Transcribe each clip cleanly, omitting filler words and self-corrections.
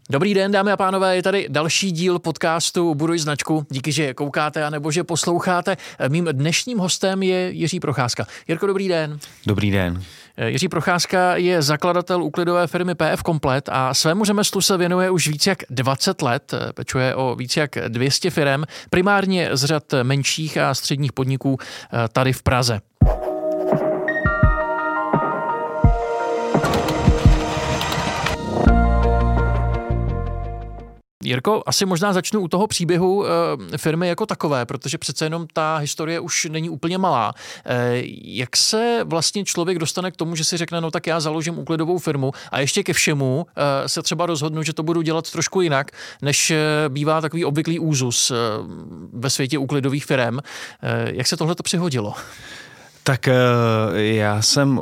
Dobrý den, dámy a pánové, je tady další díl podcastu Buduj značku. Díky, že koukáte anebo že posloucháte. Mým dnešním hostem je Jiří Procházka. Jirko, dobrý den. Dobrý den. Jiří Procházka je zakladatel úklidové firmy PF Komplet a svému řemeslu se věnuje už víc jak 20 let. Pečuje o víc jak 200 firem, primárně z řad menších a středních podniků tady v Praze. Jirko, asi možná začnu u toho příběhu firmy jako takové, protože přece jenom ta historie už není úplně malá. Jak se vlastně člověk dostane k tomu, že si řekne, no tak já založím úklidovou firmu a ještě ke všemu se třeba rozhodnu, že to budu dělat trošku jinak, než bývá takový obvyklý úzus ve světě úklidových firem. Jak se tohle to přihodilo? Tak já jsem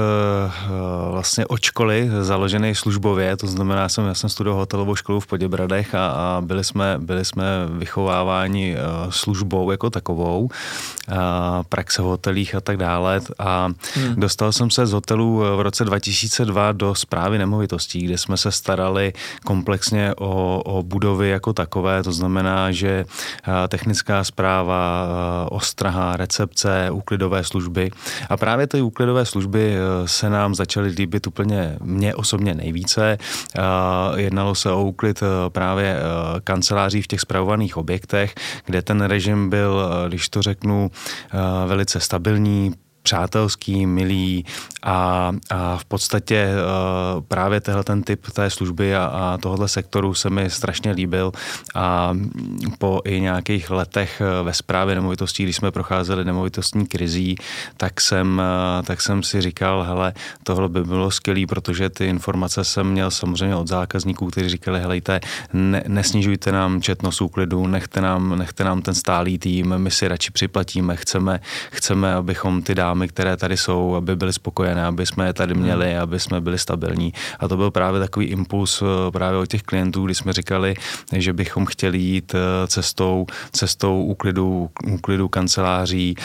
vlastně od školy založený službově, to znamená, já jsem studoval hotelovou školu v Poděbradech a byli jsme vychováváni službou jako takovou, praxe v hotelích a tak dále a dostal jsem se z hotelu v roce 2002 do správy nemovitostí, kde jsme se starali komplexně o budovy jako takové, to znamená, že technická správa, ostraha, recepce, úklidové služby. A právě ty úklidové služby se nám začaly líbit úplně mně osobně nejvíce. Jednalo se o úklid právě kanceláří v těch spravovaných objektech, kde ten režim byl, když to řeknu, velice stabilní, přátelský, milý a v podstatě právě ten typ té služby a tohohle sektoru se mi strašně líbil a po i nějakých letech ve správě nemovitostí, když jsme procházeli nemovitostní krizí, tak jsem si říkal, hele, tohle by bylo skvělý, protože ty informace jsem měl samozřejmě od zákazníků, kteří říkali, helejte, nesnižujte nám četnost úklidu, nechte nám ten stálý tým, my si radši připlatíme, chceme, abychom ty dámy, které tady jsou, aby byly spokojené, aby jsme je tady měli, aby jsme byli stabilní. A to byl právě takový impuls právě od těch klientů, kdy jsme říkali, že bychom chtěli jít cestou úklidu kanceláří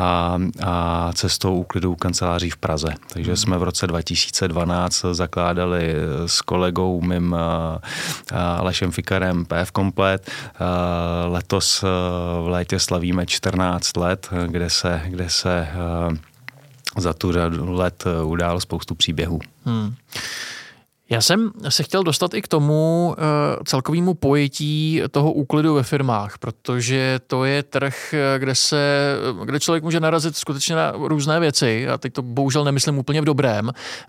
a cestou úklidu kanceláří v Praze. Takže jsme v roce 2012 zakládali s kolegou mým Alešem Fikarem PF Komplet. Letos v létě slavíme 14 let, kde se za tu řadu let událo spoustu příběhů. Já jsem se chtěl dostat i k tomu celkovému pojetí toho úklidu ve firmách, protože to je trh, kde člověk může narazit skutečně na různé věci a teď to bohužel nemyslím úplně v dobrém.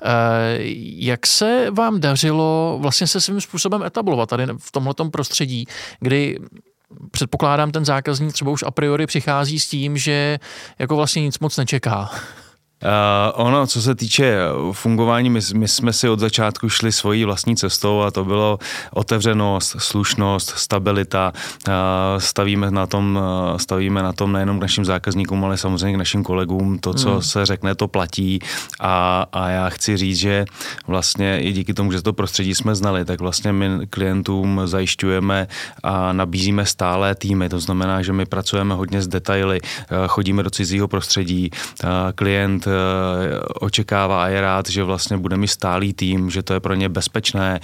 Jak se vám dařilo vlastně se svým způsobem etablovat tady v tomhletom prostředí, kdy předpokládám, ten zákazník třeba už a priori přichází s tím, že jako vlastně nic moc nečeká? Ono, co se týče fungování, my jsme si od začátku šli svojí vlastní cestou a to bylo otevřenost, slušnost, stabilita. Stavíme na tom nejenom k našim zákazníkům, ale samozřejmě k našim kolegům. To, co se řekne, to platí a já chci říct, že vlastně i díky tomu, že to prostředí jsme znali, tak vlastně my klientům zajišťujeme a nabízíme stálé týmy. To znamená, že my pracujeme hodně s detaily, chodíme do cizího prostředí, klient očekává a je rád, že vlastně bude mít stálý tým, že to je pro ně bezpečné,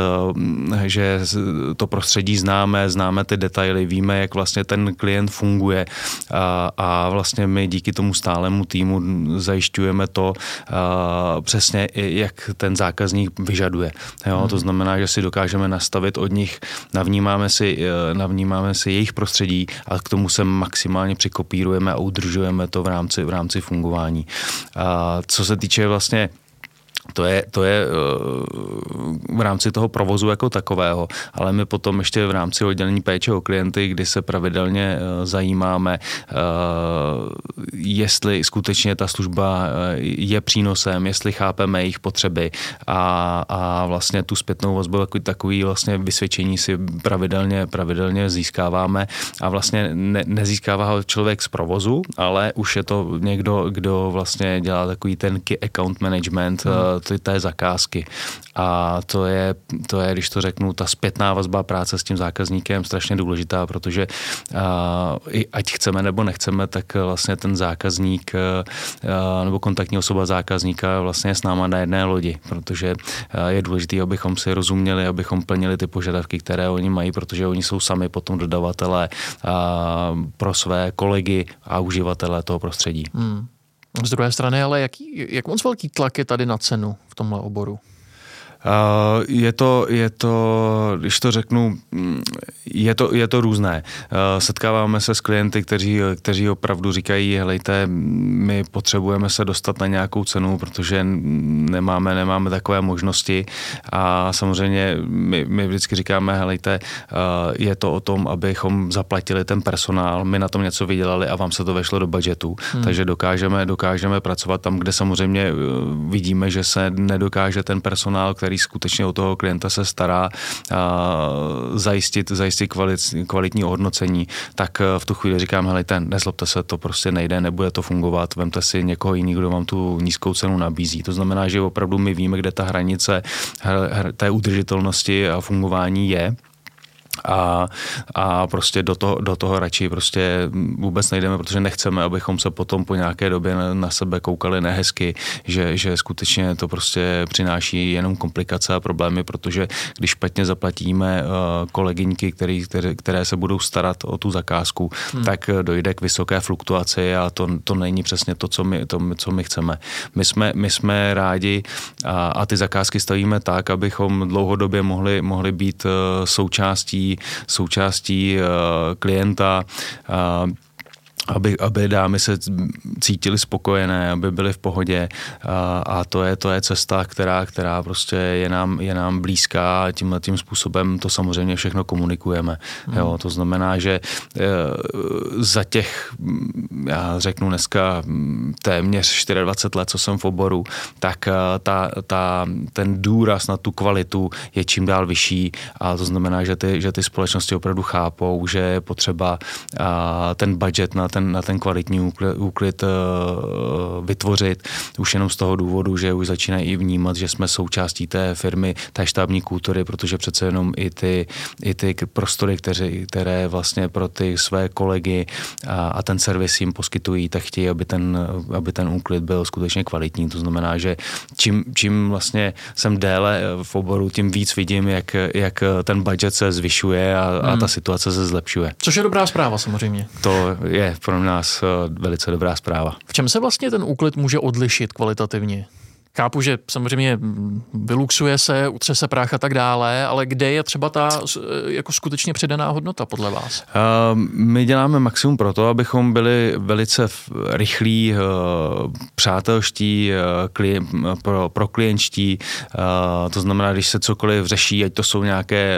že to prostředí známe ty detaily, víme, jak vlastně ten klient funguje a vlastně my díky tomu stálému týmu zajišťujeme to přesně, jak ten zákazník vyžaduje. Jo? To znamená, že si dokážeme nastavit od nich, navnímáme si jejich prostředí a k tomu se maximálně přikopírujeme a udržujeme to v rámci fungování. Co se týče vlastně to je v rámci toho provozu jako takového, ale my potom ještě v rámci oddělení péče o klienty, kdy se pravidelně zajímáme, jestli skutečně ta služba je přínosem, jestli chápeme jejich potřeby a vlastně tu zpětnou vazbu takový vlastně vysvědčení si pravidelně získáváme a vlastně nezískává ho člověk z provozu, ale už je to někdo, kdo vlastně dělá takový ten key account management, té zakázky. A to je, když to řeknu, ta zpětná vazba práce s tím zákazníkem strašně důležitá, protože ať chceme nebo nechceme, tak vlastně ten zákazník nebo kontaktní osoba zákazníka vlastně je s náma na jedné lodi, protože je důležité, abychom si rozuměli, abychom plnili ty požadavky, které oni mají, protože oni jsou sami potom dodavatelé pro své kolegy a uživatele toho prostředí. Z druhé strany, ale jak moc velký tlak je tady na cenu v tomhle oboru? Je to, když to řeknu, je to různé. Setkáváme se s klienty, kteří opravdu říkají, helejte, my potřebujeme se dostat na nějakou cenu, protože nemáme takové možnosti a samozřejmě my vždycky říkáme, helejte, je to o tom, abychom zaplatili ten personál, my na tom něco vydělali a vám se to vešlo do budžetu, takže dokážeme pracovat tam, kde samozřejmě vidíme, že se nedokáže ten personál, který skutečně o toho klienta se stará, zajistit kvalitní ohodnocení, tak v tu chvíli říkám, helejte, nezlobte se, to prostě nejde, nebude to fungovat, vemte si někoho jiného, kdo vám tu nízkou cenu nabízí. To znamená, že opravdu my víme, kde ta hranice té udržitelnosti a fungování je. A prostě do toho radši prostě vůbec nejdeme, protože nechceme, abychom se potom po nějaké době na sebe koukali nehezky, že skutečně to prostě přináší jenom komplikace a problémy, protože když špatně zaplatíme kolegyňky, které se budou starat o tu zakázku, tak dojde k vysoké fluktuaci a to není přesně to, co my chceme. My jsme rádi a ty zakázky stavíme tak, abychom dlouhodobě mohli být součástí klienta, aby dámy se cítily spokojené, aby byly v pohodě a to je cesta, která prostě je nám blízká a tím způsobem to samozřejmě všechno komunikujeme. Jo, to znamená, že za těch, já řeknu dneska téměř 24 let, co jsem v oboru, tak ten důraz na tu kvalitu je čím dál vyšší a to znamená, že ty společnosti opravdu chápou, že je potřeba ten budget na ten kvalitní úklid vytvořit. Už jenom z toho důvodu, že už začínají i vnímat, že jsme součástí té firmy, té štábní kultury, protože přece jenom i ty prostory, které vlastně pro ty své kolegy a ten servis jim poskytují, tak chtějí, aby ten úklid byl skutečně kvalitní. To znamená, že čím vlastně jsem déle v oboru, tím víc vidím, jak ten budget se zvyšuje a ta situace se zlepšuje. Což je dobrá zpráva samozřejmě. To je pro nás velice dobrá zpráva. V čem se vlastně ten úklid může odlišit kvalitativně? Chápu, že samozřejmě vyluxuje se, utře se prach a tak dále, ale kde je třeba ta jako skutečně přidaná hodnota podle vás? My děláme maximum pro to, abychom byli velice rychlí, přátelští, pro klientští. To znamená, když se cokoliv řeší, ať to jsou nějaké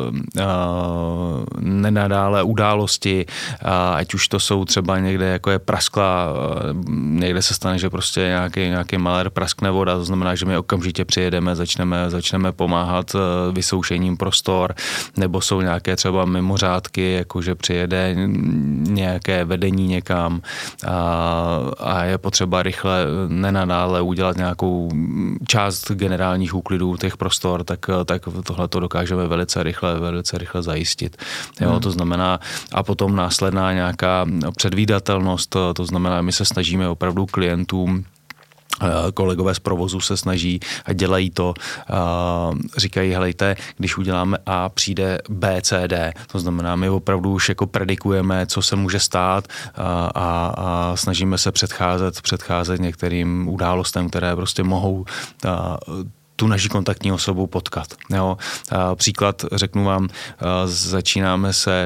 nenadále události, ať už to jsou třeba někde, jako je praskla, někde se stane, že prostě nějaký malér praskne voda, to znamená, že my okamžitě přijedeme, začneme pomáhat vysoušením prostor, nebo jsou nějaké třeba mimořádky, jakože přijede nějaké vedení někam a je potřeba rychle nenadále udělat nějakou část generálních úklidů těch prostor, tak tohle to dokážeme velice rychle zajistit. Jo, to znamená, a potom následná nějaká předvídatelnost, to znamená, my se snažíme opravdu klientům, kolegové z provozu se snaží a dělají to. Říkají, helejte, když uděláme A, přijde B, C, D. To znamená, my opravdu už jako predikujeme, co se může stát a snažíme se předcházet některým událostem, které prostě mohou tu naši kontaktní osobu potkat. Jo. Příklad řeknu vám, začínáme se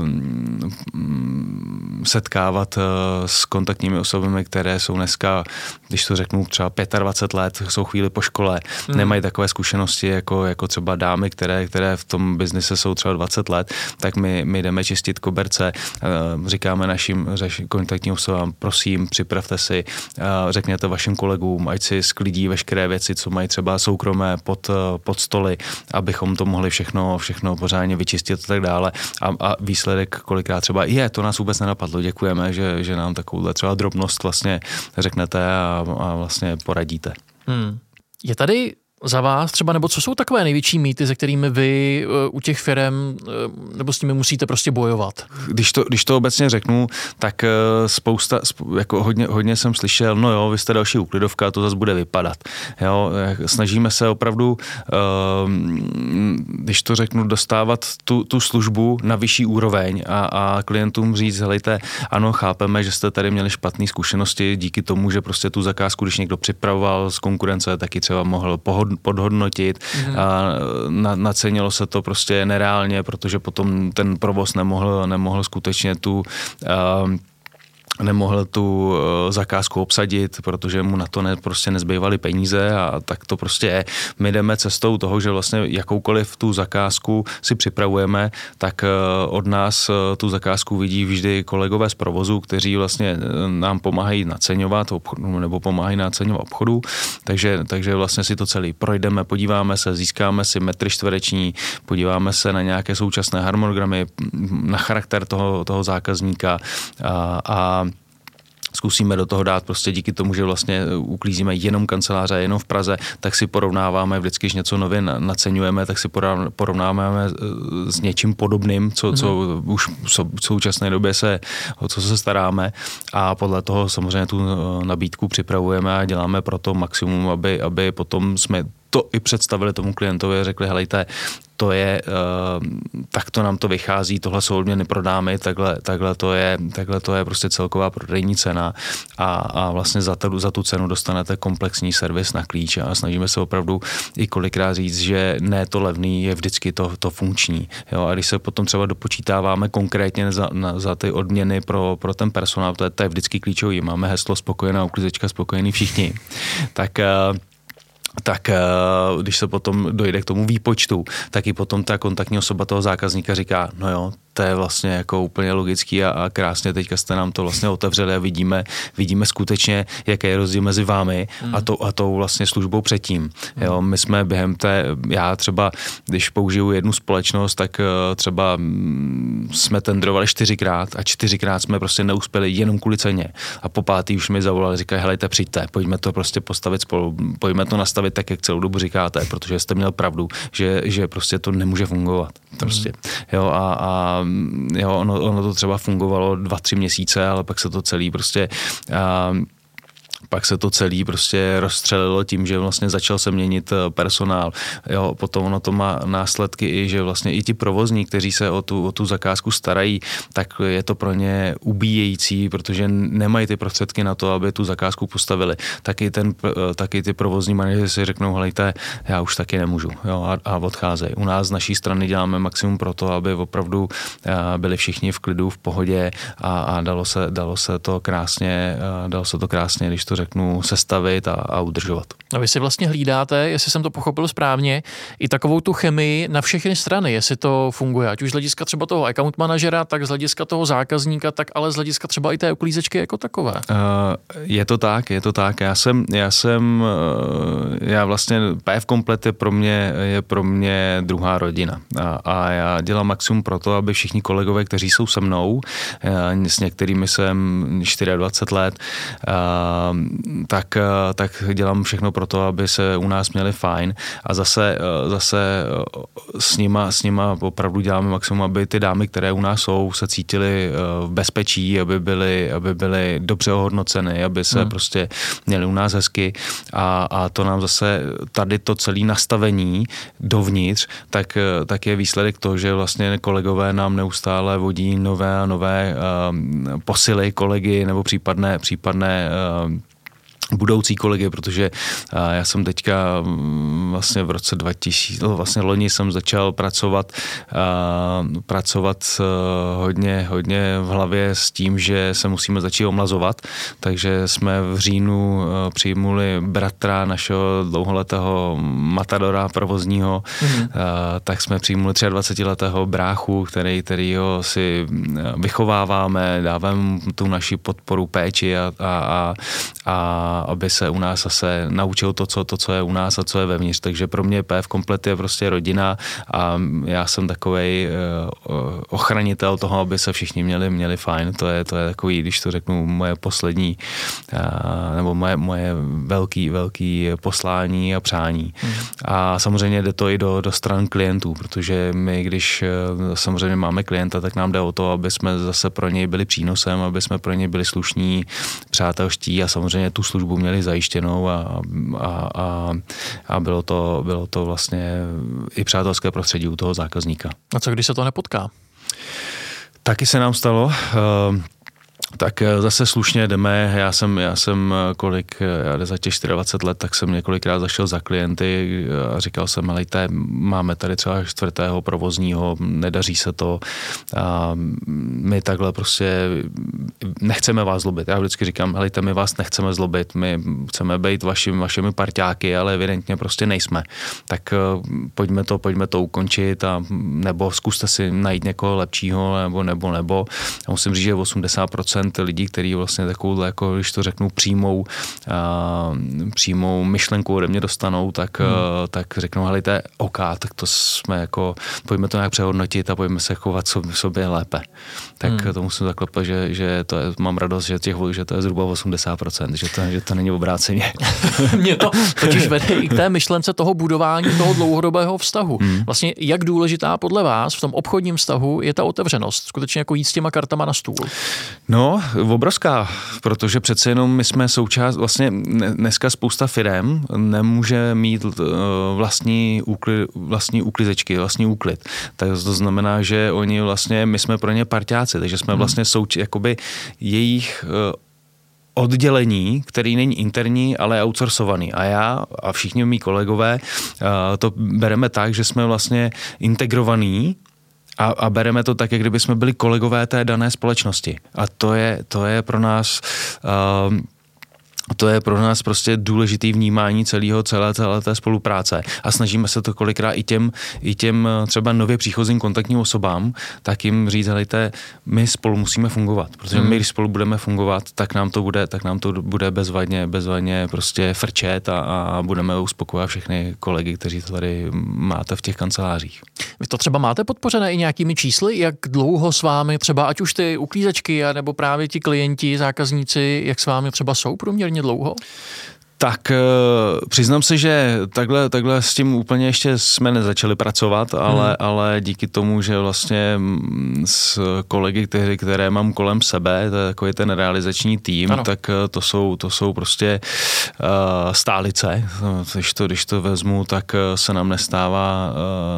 setkávat s kontaktními osobami, které jsou dneska, když to řeknu, třeba 25 let, jsou chvíli po škole, nemají takové zkušenosti jako třeba dámy, které v tom biznise jsou třeba 20 let, tak my jdeme čistit koberce, říkáme našim kontaktním osobám, prosím, připravte si, řekněte vašim kolegům, ať si sklidí veškeré věci, co mají třeba soukromé pod stoly, abychom to mohli všechno pořádně vyčistit a tak dále. A výsledek kolikrát třeba to nás vůbec nenapadlo, děkujeme, že nám takovouhle třeba drobnost vlastně řeknete a vlastně poradíte. Je tady za vás třeba, nebo co jsou takové největší mýty, se kterými vy u těch firem nebo s nimi musíte prostě bojovat? Když to obecně řeknu, tak jako hodně jsem slyšel, no jo, vy jste další úklidovka, to zase bude vypadat. Jo, snažíme se opravdu, když to řeknu, dostávat tu službu na vyšší úroveň a klientům říct, helejte, ano, chápeme, že jste tady měli špatné zkušenosti díky tomu, že prostě tu zakázku, když někdo připravoval z konkurence, taky třeba mohl podhodnotit a nacenilo se to prostě nereálně, protože potom ten provoz nemohl skutečně nemohl tu zakázku obsadit, protože mu na to prostě nezbývaly peníze a tak to prostě je. My jdeme cestou toho, že vlastně jakoukoliv tu zakázku si připravujeme, tak od nás tu zakázku vidí vždy kolegové z provozu, kteří vlastně nám pomáhají naceňovat nebo pomáhají naceňovat obchodu, takže vlastně si to celý projdeme, podíváme se, získáme si metry čtvereční, podíváme se na nějaké současné harmonogramy, na charakter toho zákazníka a zkusíme do toho dát prostě díky tomu, že vlastně uklízíme jenom kanceláře, jenom v Praze, tak si porovnáváme vždycky, když něco nově naceňujeme, tak si porovnáváme s něčím podobným, co už v současné době o co se staráme a podle toho samozřejmě tu nabídku připravujeme a děláme pro to maximum, aby potom jsme to i představili tomu klientovi a řekli, helejte, to je, takto nám to vychází, tohle jsou odměny pro dámy, takhle to je prostě celková prodejní cena a vlastně za tu cenu dostanete komplexní servis na klíč a snažíme se opravdu i kolikrát říct, že ne to levný je vždycky to funkční. Jo? A když se potom třeba dopočítáváme konkrétně za ty odměny pro ten personál, to je vždycky klíčový. Máme heslo spokojená uklízečka, spokojení všichni. Tak když se potom dojde k tomu výpočtu, tak i potom ta kontaktní osoba toho zákazníka říká, no jo, to je vlastně jako úplně logický a krásně teďka jste nám to vlastně otevřeli a vidíme skutečně, jaký je rozdíl mezi vámi a tou vlastně službou předtím. Jo, my jsme já třeba, když použiju jednu společnost, tak třeba jsme tendrovali 4krát a 4krát jsme prostě neuspěli jenom kvůli ceně. A po pátý už mi zavolali, říkají, helejte, přijďte, pojďme to prostě postavit spolu, pojďme to nastavit tak, jak celou dobu říkáte, protože jste měl pravdu, že prostě to nemůže fungovat. Prostě. Jo, a ono to třeba fungovalo 2-3 měsíce, ale pak se to celý rozstřelilo tím, že vlastně začal se měnit personál. Jo, potom ono to má následky i, že vlastně i ti provozní, kteří se o tu zakázku starají, tak je to pro ně ubíjející, protože nemají ty prostředky na to, aby tu zakázku postavili. Taky ty provozní manažeři si řeknou, helejte, já už taky nemůžu, jo, a odcházejí. U nás z naší strany děláme maximum pro to, aby opravdu byli všichni v klidu, v pohodě a dalo se to krásně, když to řeknu, sestavit a udržovat. A vy si vlastně hlídáte, jestli jsem to pochopil správně, i takovou tu chemii na všechny strany, jestli to funguje. Ať už z hlediska třeba toho account manažera, tak z hlediska toho zákazníka, tak ale z hlediska třeba i té uklízečky jako takové. Je to tak. Já vlastně PF Komplet je pro mě druhá rodina. A já dělám maximum pro to, aby všichni kolegové, kteří jsou se mnou, s některými jsem 24 let, tak dělám všechno pro to, aby se u nás měli fajn a zase s nima opravdu děláme maximum, aby ty dámy, které u nás jsou, se cítily v bezpečí, aby byly dobře ohodnoceny, aby se prostě měli u nás hezky a to nám zase tady to celé nastavení dovnitř, tak je výsledek toho, že vlastně kolegové nám neustále vodí nové a nové posily kolegy nebo případné budoucí kolegy, protože já jsem teďka vlastně v roce 2000, vlastně loni jsem začal pracovat hodně v hlavě s tím, že se musíme začít omlazovat, takže jsme v říjnu přijmuli bratra našeho dlouholetého matadora provozního, tak jsme přijmuli 23letého bráchu, kterýho si vychováváme, dáváme tu naši podporu, péči a aby se u nás zase naučil to, co je u nás a co je vevnitř. Takže pro mě PF Komplet je prostě rodina a já jsem takovej ochranitel toho, aby se všichni měli fajn. To je takový, když to řeknu, moje poslední nebo moje velký poslání a přání. A samozřejmě jde to i do stran klientů, protože my, když samozřejmě máme klienta, tak nám jde o to, aby jsme zase pro něj byli přínosem, aby jsme pro něj byli slušní, přátelští a samozřejmě tu službu měli zajištěnou a bylo to vlastně i přátelské prostředí u toho zákazníka. A co když se to nepotká? Taky se nám stalo. Tak zase slušně jdeme, já jsem za těch 24 let, tak jsem několikrát zašel za klienty a říkal jsem, helejte, máme tady třeba 4. provozního, nedaří se to, a my takhle prostě nechceme vás zlobit. Já vždycky říkám, helejte, my vás nechceme zlobit, my chceme být vašimi parťáky, ale evidentně prostě nejsme. Tak pojďme to ukončit a nebo zkuste si najít někoho lepšího, nebo. Já musím říct, že 80% lidí, kteří vlastně takovou, jako když to řeknu, přímou myšlenku ode mě dostanou, tak řeknou, helejte, OK, tak to jsme jako, pojďme to nějak přehodnotit a pojďme se chovat sobě lépe. Tak to musím zaklepat, že to je, mám radost, že to je zhruba 80%, že to není obráceně. Mě to totiž vede i k té myšlence toho budování toho dlouhodobého vztahu. Vlastně jak důležitá podle vás v tom obchodním vztahu je ta otevřenost, skutečně jako jít s těma kartama na stůl? No, obrovská, protože přece jenom my jsme součást, vlastně dneska spousta firem nemůže mít vlastní uklizečky, vlastní úklid. Tak to znamená, že oni vlastně, my jsme pro ně parťáci, takže jsme vlastně jakoby jejich oddělení, který není interní, ale outsourcovaný. A já a všichni mý kolegové to bereme tak, že jsme vlastně integrovaní a bereme to tak, jak kdyby jsme byli kolegové té dané společnosti. A to je pro nás prostě důležitý vnímání celé té spolupráce. A snažíme se to kolikrát i těm třeba nově příchozím kontaktním osobám, tak jim říct, helejte, my spolu musíme fungovat. Protože my, když spolu budeme fungovat, tak nám to bude bezvadně prostě frčet a budeme uspokojovat všechny kolegy, kteří to tady máte v těch kancelářích. Vy to třeba máte podpořené i nějakými čísly, jak dlouho s vámi třeba, ať už ty uklízečky, nebo právě ti klienti, zákazníci, jak s vámi třeba jsou průměrně dlouho? Tak přiznám se, že takhle s tím úplně ještě jsme nezačali pracovat, ale díky tomu, že vlastně s kolegy, které mám kolem sebe, to je takový ten realizační tým, ano. Tak to jsou prostě stálice. Když to vezmu, tak se nám nestává,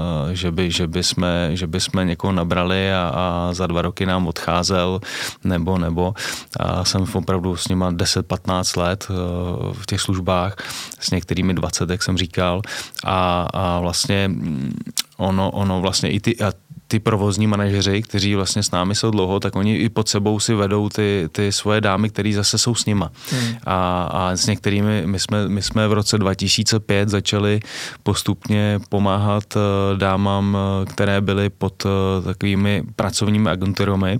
že by jsme někoho nabrali a za 2 roky nám odcházel, nebo jsem opravdu s nima 10-15 let v těch službách, s některými 20, jak jsem říkal, a vlastně ono vlastně i ty provozní manažeři, kteří vlastně s námi jsou dlouho, tak oni i pod sebou si vedou ty svoje dámy, který zase jsou s nima. A s některými, my jsme v roce 2005 začali postupně pomáhat dámám, které byly pod takovými pracovními agenturami,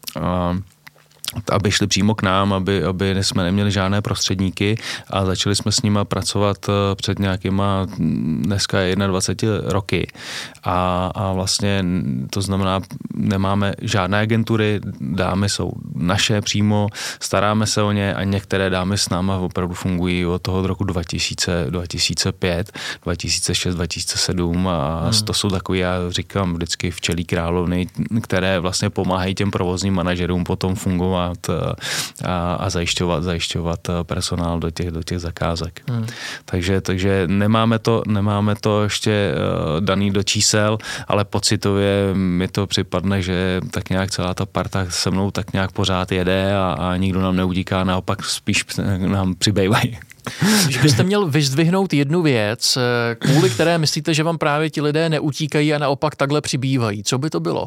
aby šli přímo k nám, aby jsme neměli žádné prostředníky a začali jsme s nima pracovat před nějakýma dneska 21 roky. A vlastně to znamená, nemáme žádné agentury, dámy jsou naše přímo, staráme se o ně a některé dámy s náma opravdu fungují od toho roku 2005, 2006, 2007 a to jsou takový, já říkám vždycky včelí královny, které vlastně pomáhají těm provozním manažerům potom fungovat a zajišťovat personál do těch zakázek. Takže nemáme to ještě daný do čísel, ale pocitově mi to připadne, že tak nějak celá ta parta se mnou tak nějak pořád jede a nikdo nám neutíká, naopak spíš nám přibývají. Když byste měl vyzdvihnout jednu věc, kvůli které myslíte, že vám právě ti lidé neutíkají a naopak takhle přibývají, co by to bylo?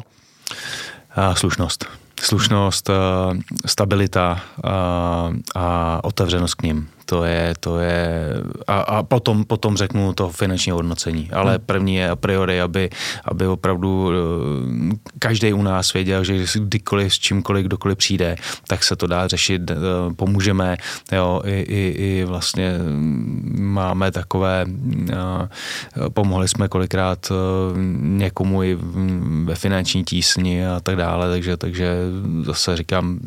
Slušnost, stabilita a otevřenost k nim. to je a potom řeknu to finanční hodnocení. Ale první je a priori, aby opravdu každý u nás věděl, že kdykoliv s čímkoliv kdokoliv přijde, tak se to dá řešit, pomůžeme, jo, i vlastně máme takové, pomohli jsme kolikrát někomu i ve finanční tísni a tak dále, takže zase říkám,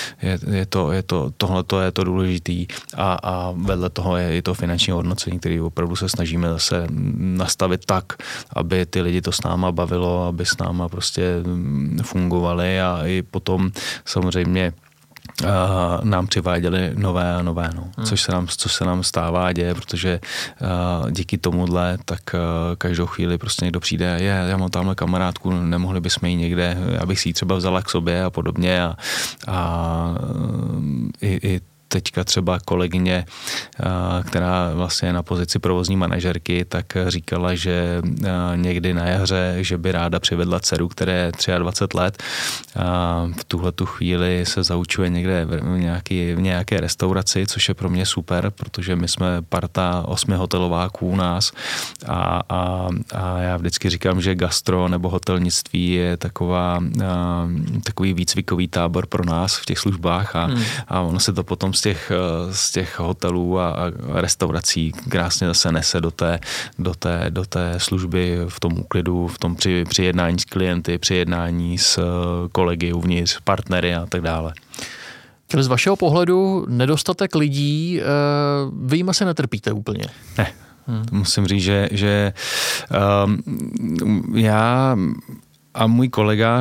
tohle je to důležitý a vedle toho je i to finanční hodnocení, který opravdu se snažíme zase nastavit tak, aby ty lidi to s náma bavilo, aby s náma prostě fungovali a i potom samozřejmě nám přiváděli nové a nové, což se nám stává a děje, protože díky tomuhle tak každou chvíli prostě někdo přijde, já mám tamhle kamarádku, nemohli bychom ji někde, abych si ji třeba vzala k sobě a podobně a i teďka třeba kolegyně, která vlastně je na pozici provozní manažerky, tak říkala, že někdy na jaře, že by ráda přivedla dceru, které je 23 let. V tuhletu chvíli se zaučuje někde v nějaké restauraci, což je pro mě super, protože my jsme parta 8 hotelováků u nás a já vždycky říkám, že gastro nebo hotelnictví je takový výcvikový tábor pro nás v těch službách a ono se to potom z těch hotelů a restaurací krásně zase nese do té služby v tom úklidu, v tom při jednání s klienty, při jednání s kolegy uvnitř, partnery a tak dále. Čili z vašeho pohledu nedostatek lidí, vy jim asi netrpíte úplně? Ne. Musím říct, že já a můj kolega,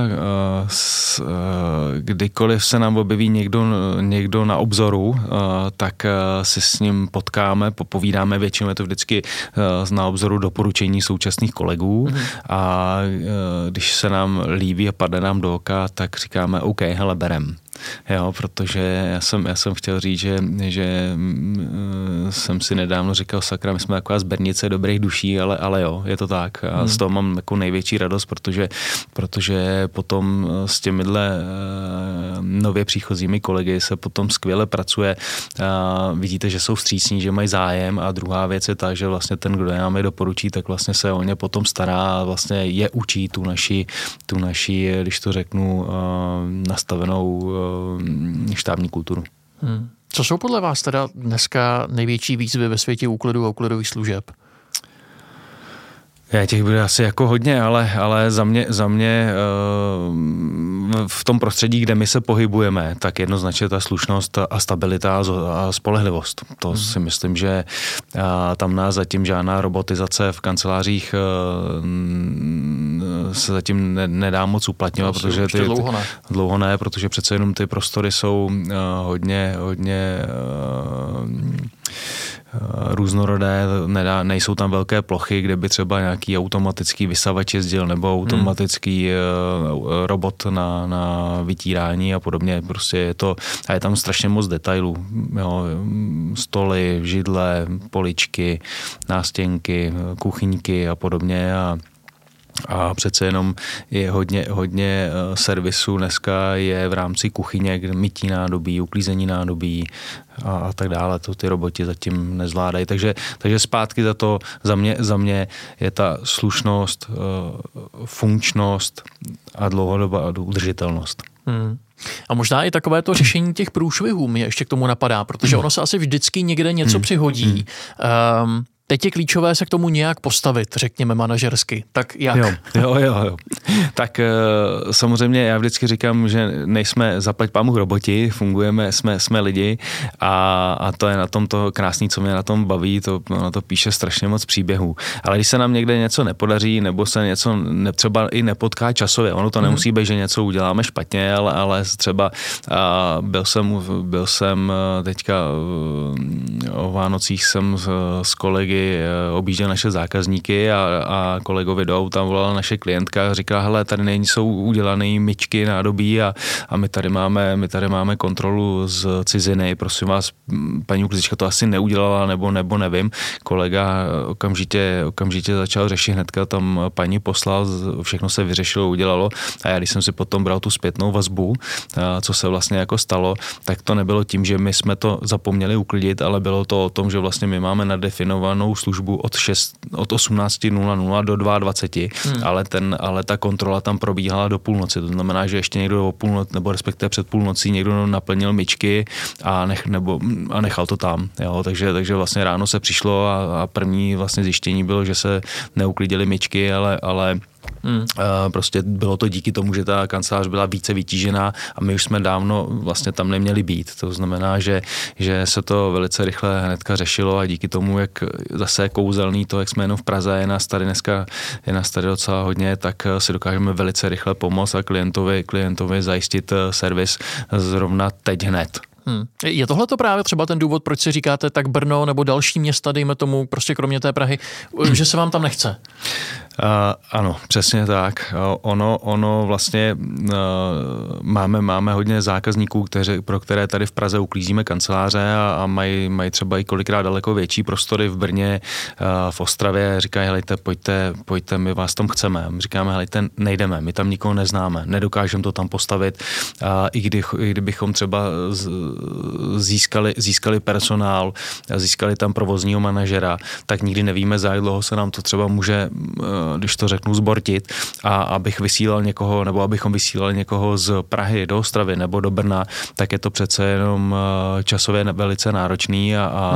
kdykoliv se nám objeví někdo na obzoru, tak si s ním potkáme, popovídáme, většinou je to vždycky na obzoru doporučení současných kolegů a když se nám líbí a padne nám do oka, tak říkáme OK, hele, berem. Jo, protože já jsem chtěl říct, že jsem si nedávno říkal, sakra, my jsme taková sběrnice dobrých duší, ale jo, je to tak. A z toho mám jako největší radost, protože potom s těmihle nově příchozími kolegy se potom skvěle pracuje. Vidíte, že jsou vstřícní, že mají zájem a druhá věc je ta, že vlastně ten, kdo nám je doporučí, tak vlastně se o ně potom stará a vlastně je učí tu naši, když to řeknu, nastavenou štábní kulturu. Co jsou podle vás teda dneska největší výzvy ve světě úklidu a úklidových služeb? Těch bude asi jako hodně, ale za mě v tom prostředí, kde my se pohybujeme, tak jednoznačně ta slušnost a stabilita a spolehlivost. To si myslím, že tam nás zatím žádná robotizace v kancelářích se zatím nedá moc uplatňovat, protože dlouho ne, protože přece jenom ty prostory jsou hodně různorodé, nejsou tam velké plochy, kde by třeba nějaký automatický vysavač jezdil nebo automatický robot na vytírání a podobně. Prostě je tam strašně moc detailů. Jo, stoly, židle, poličky, nástěnky, kuchyňky a podobně a přece jenom je hodně servisů dneska je v rámci kuchyně, mytí nádobí, uklízení nádobí a tak dále. To ty roboti zatím nezvládají. Takže zpátky za mě je ta slušnost, funkčnost a dlouhodobá udržitelnost. A možná i takové to řešení těch průšvihů mě ještě k tomu napadá, protože ono se asi vždycky někde něco přihodí. Teď je klíčové se k tomu nějak postavit, řekněme manažersky. Tak jak? Jo. Tak samozřejmě já vždycky říkám, že nejsme zaplať pámu roboti, fungujeme, jsme lidi a to je na tom to krásný, co mě na tom baví, na to píše strašně moc příběhů. Ale když se nám někde něco nepodaří, nebo se něco třeba i nepotká časově, ono to nemusí být, že něco uděláme špatně, ale třeba byl jsem teďka o Vánocích jsem s kolegy kolegy objížděl naše zákazníky a kolegovi do auta volala naše klientka a říkala, hele, tady nejsou udělané myčky, nádobí a my tady máme kontrolu z ciziny, prosím vás, paní uklizička to asi neudělala, nebo nevím. Kolega okamžitě začal řešit hnedka, tam paní poslal, všechno se vyřešilo, udělalo a já když jsem si potom bral tu zpětnou vazbu, co se vlastně jako stalo, tak to nebylo tím, že my jsme to zapomněli uklidit, ale bylo to o tom, že vlastně my máme nadefinovanou službu od 18:00 do 22:00, ale ta kontrola tam probíhala do půlnoci. To znamená, že ještě někdo o půlnoci, nebo respektive před půlnocí někdo naplnil myčky a nechal to tam. Jo? Takže vlastně ráno se přišlo a první vlastně zjištění bylo, že se neuklidily myčky, ale prostě bylo to díky tomu, že ta kancelář byla více vytížená a my už jsme dávno vlastně tam neměli být. To znamená, že se to velice rychle hnedka řešilo a díky tomu, jak zase kouzelný to, jak jsme jenom v Praze, je nás tady docela hodně, tak si dokážeme velice rychle pomoct a klientovi zajistit servis zrovna teď hned. Je tohle to právě třeba ten důvod, proč si říkáte tak Brno nebo další města, dejme tomu, prostě kromě té Prahy, že se vám tam nechce? Ano, přesně tak. Ono vlastně máme hodně zákazníků, pro které tady v Praze uklízíme kanceláře a mají třeba i kolikrát daleko větší prostory v Brně, v Ostravě. Říkají, helejte, pojďte, my vás tam chceme. My říkáme, helejte, nejdeme, my tam nikoho neznáme, nedokážeme to tam postavit. I kdybychom třeba získali personál, získali tam provozního manažera, tak nikdy nevíme, za jak dlouho se nám to třeba může, když to řeknu, zbortit a abychom vysílali někoho z Prahy do Ostravy nebo do Brna, tak je to přece jenom časově velice náročný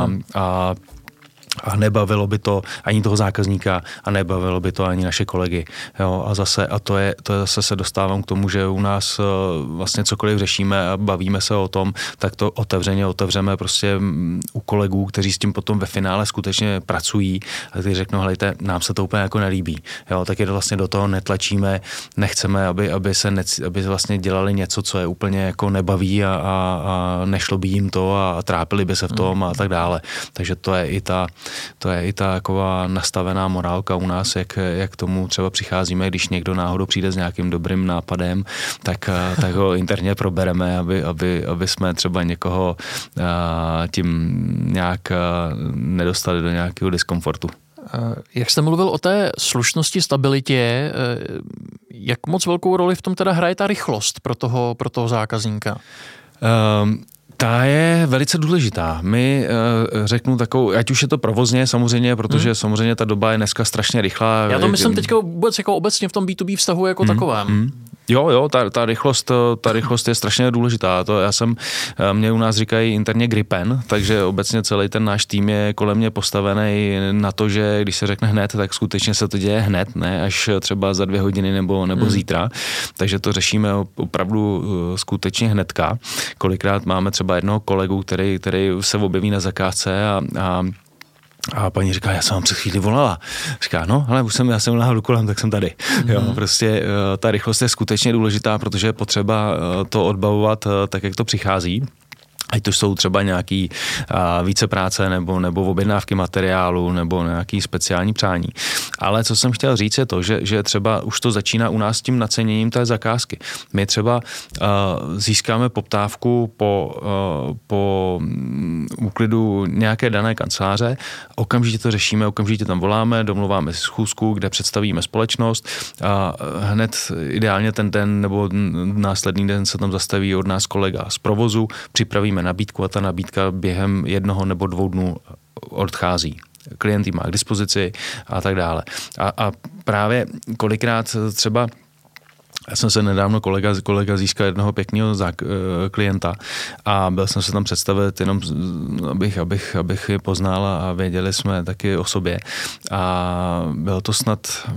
a nebavilo by to ani toho zákazníka a nebavilo by to ani naše kolegy. Jo, a to je zase se dostávám k tomu, že u nás vlastně cokoliv řešíme a bavíme se o tom, tak to otevřeme prostě u kolegů, kteří s tím potom ve finále skutečně pracují a kteří řeknou, helejte, nám se to úplně jako nelíbí. Jo, tak je to vlastně do toho netlačíme, nechceme, aby vlastně dělali něco, co je úplně jako nebaví a nešlo by jim to a trápili by se v tom a tak dále. Takže to je i ta taková nastavená morálka u nás, jak k tomu třeba přicházíme, když někdo náhodou přijde s nějakým dobrým nápadem, tak ho interně probereme, aby jsme třeba někoho tím nějak nedostali do nějakého diskomfortu. Jak jste mluvil o té slušnosti, stabilitě, jak moc velkou roli v tom teda hraje ta rychlost pro toho zákazníka? Ta je velice důležitá. My řeknu takovou, ať už je to provozně samozřejmě, protože samozřejmě ta doba je dneska strašně rychlá. Já to myslím teďka vůbec jako obecně v tom B2B vztahu jako takovém. Jo, ta rychlost je strašně důležitá. Mě u nás říkají interně gripen, takže obecně celý ten náš tým je kolem mě postavený na to, že když se řekne hned, tak skutečně se to děje hned, ne až třeba za 2 hodiny nebo zítra. Takže to řešíme opravdu skutečně hnedka. Kolikrát máme třeba jednoho kolegu, který se objeví na zakázce a paní říká, já jsem vám před chvíli volala. Říká, no, ale já jsem náhodou kolem, tak jsem tady. Jo, prostě ta rychlost je skutečně důležitá, protože je potřeba to odbavovat tak, jak to přichází. Ať to jsou třeba nějaký více práce nebo objednávky materiálu nebo nějaký speciální přání. Ale co jsem chtěl říct je to, že třeba už to začíná u nás tím naceněním té zakázky. My třeba získáme poptávku po úklidu nějaké dané kanceláře, okamžitě to řešíme, okamžitě tam voláme, domluváme schůzku, kde představíme společnost a hned ideálně ten den nebo následný den se tam zastaví od nás kolega z provozu, připravíme nabídku a ta nabídka během 1 nebo 2 dnů odchází. Klient ji má k dispozici a tak dále. A právě kolikrát třeba já jsem se nedávno kolega získal jednoho pěkného klienta a byl jsem se tam představit jenom, abych je poznal a věděli jsme taky o sobě. A bylo to snad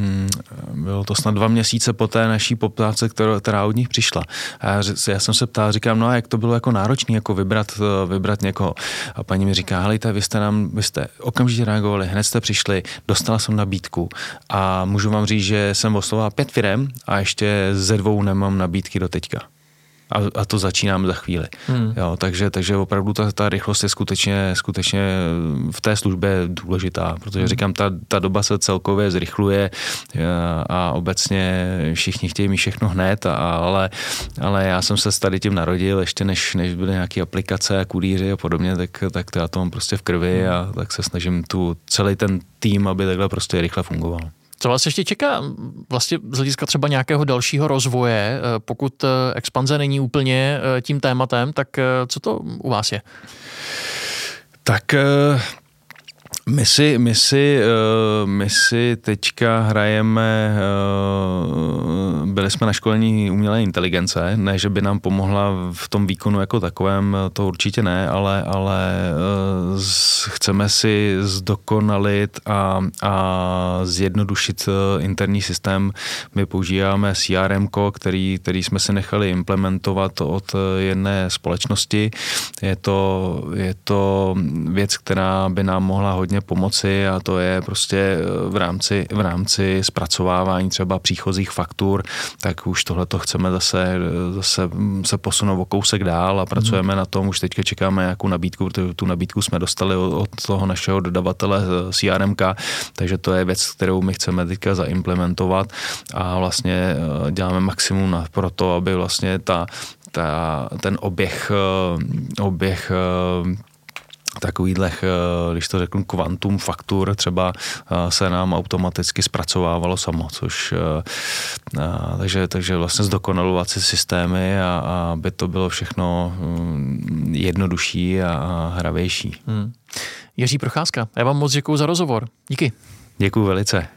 2 měsíce po té naší poptávce, která od nich přišla. A já jsem se ptal, říkám, no a jak to bylo jako náročné, jako vybrat někoho. A paní mi říká, helejte, vy jste okamžitě reagovali, hned jste přišli, dostala jsem nabídku a můžu vám říct, že jsem oslovoval 5 firem a ještě ze 2 nemám nabídky do teďka. a to začínáme za chvíli. Jo, takže opravdu ta rychlost je skutečně v té službě důležitá, protože říkám, ta doba se celkově zrychluje a obecně všichni chtějí mít všechno hned, ale já jsem se s tady tím narodil, ještě než byly nějaké aplikace a kurýři a podobně, tak to já to mám prostě v krvi a tak se snažím celý ten tým, aby takhle prostě rychle fungoval. Co vás ještě čeká vlastně z hlediska třeba nějakého dalšího rozvoje, pokud expanze není úplně tím tématem, tak co to u vás je? Tak my si teďka hrajeme, byli jsme na školení umělé inteligence, ne, že by nám pomohla v tom výkonu jako takovém, to určitě ne, ale chceme si zdokonalit a zjednodušit interní systém. My používáme CRM, který jsme si nechali implementovat od jedné společnosti. Je to věc, která by nám mohla hodně pomoci a to je prostě v rámci zpracovávání třeba příchozích faktur, tak už tohleto chceme zase se posunout o kousek dál a pracujeme na tom, už teďka čekáme nějakou nabídku, protože tu nabídku jsme dostali od toho našeho dodavatele CRMK, takže to je věc, kterou my chceme teďka zaimplementovat a vlastně děláme maximum pro to, aby vlastně ten oběh takovýhlech, když to řeknu, kvantum faktur třeba se nám automaticky zpracovávalo samo, takže vlastně zdokonalovat si systémy a aby to bylo všechno jednodušší a hravější. Jiří Procházka, já vám moc děkuju za rozhovor. Díky. Děkuju velice.